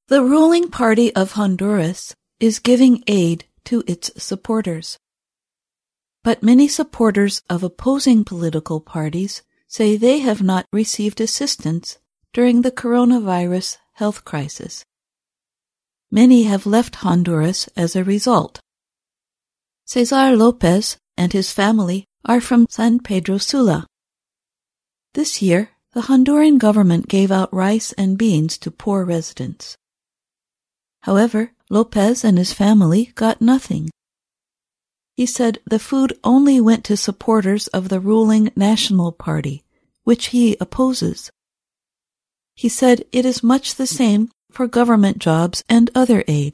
The ruling party of Honduras is giving aid to its supporters. But many supporters of opposing political parties say they have not received assistance during the coronavirus health crisis. Many have left Honduras as a result. Cesar Lopez and his family are from San Pedro Sula. This year, the Honduran government gave out rice and beans to poor residents. However, Lopez and his family got nothing. He said the food only went to supporters of the ruling National Party, which he opposes. He said it is much the same for government jobs and other aid.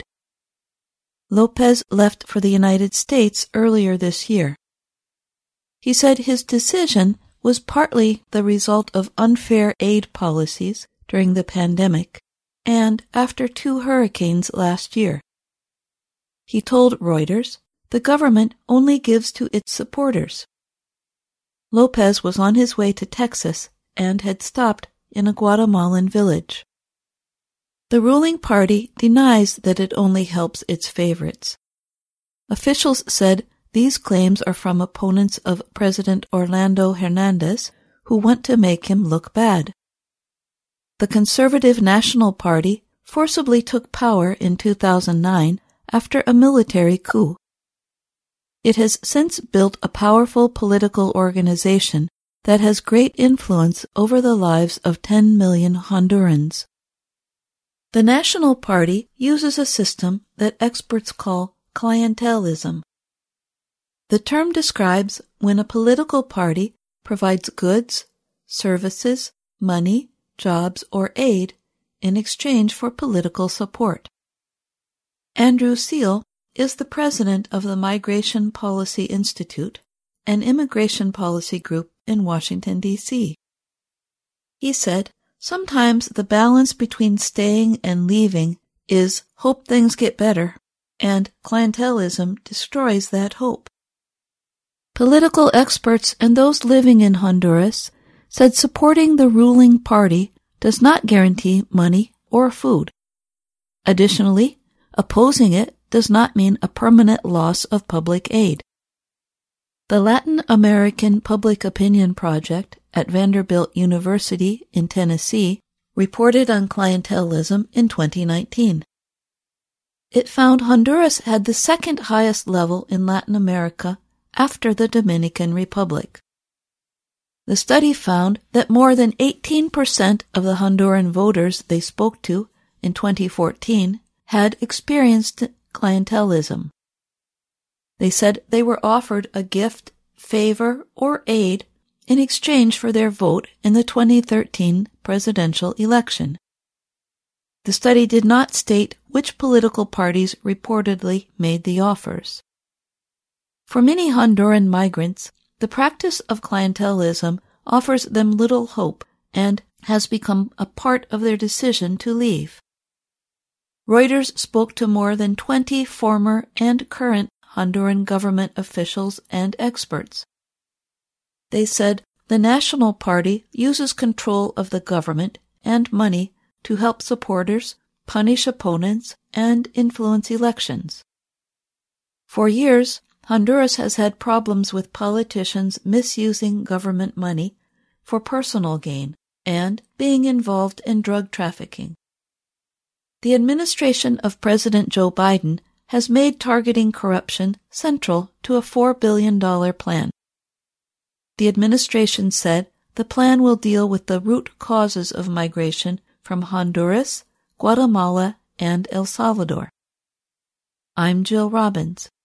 Lopez left for the United States earlier this year. He said his decision was partly the result of unfair aid policies during the pandemic and after 2 hurricanes last year. He told Reuters the government only gives to its supporters. Lopez was on his way to Texas and had stopped in a Guatemalan village. The ruling party denies that it only helps its favorites. Officials said these claims are from opponents of President Orlando Hernandez, who want to make him look bad. The Conservative National Party forcibly took power in 2009 after a military coup. It has since built a powerful political organization that has great influence over the lives of 10 million Hondurans. The National Party uses a system that experts call clientelism. The term describes when a political party provides goods, services, money, jobs, or aid in exchange for political support. Andrew Seal is the president of the Migration Policy Institute, an immigration policy group in Washington, D.C. He said, "Sometimes the balance between staying and leaving is hope things get better, and clientelism destroys that hope." Political experts and those living in Honduras said supporting the ruling party does not guarantee money or food. Additionally, opposing it does not mean a permanent loss of public aid. The Latin American Public Opinion Project at Vanderbilt University in Tennessee reported on clientelism in 2019. It found Honduras had the second highest level in Latin America after the Dominican Republic. The study found that more than 18% of the Honduran voters they spoke to in 2014 had experienced clientelism. They said they were offered a gift, favor, or aid in exchange for their vote in the 2013 presidential election. The study did not state which political parties reportedly made the offers. For many Honduran migrants, the practice of clientelism offers them little hope and has become a part of their decision to leave. Reuters spoke to more than 20 former and current Honduran government officials and experts. They said the National Party uses control of the government and money to help supporters, punish opponents, and influence elections. For years, Honduras has had problems with politicians misusing government money for personal gain and being involved in drug trafficking. The administration of President Joe Biden has made targeting corruption central to a $4 billion plan. The administration said the plan will deal with the root causes of migration from Honduras, Guatemala, and El Salvador. I'm Jill Robbins.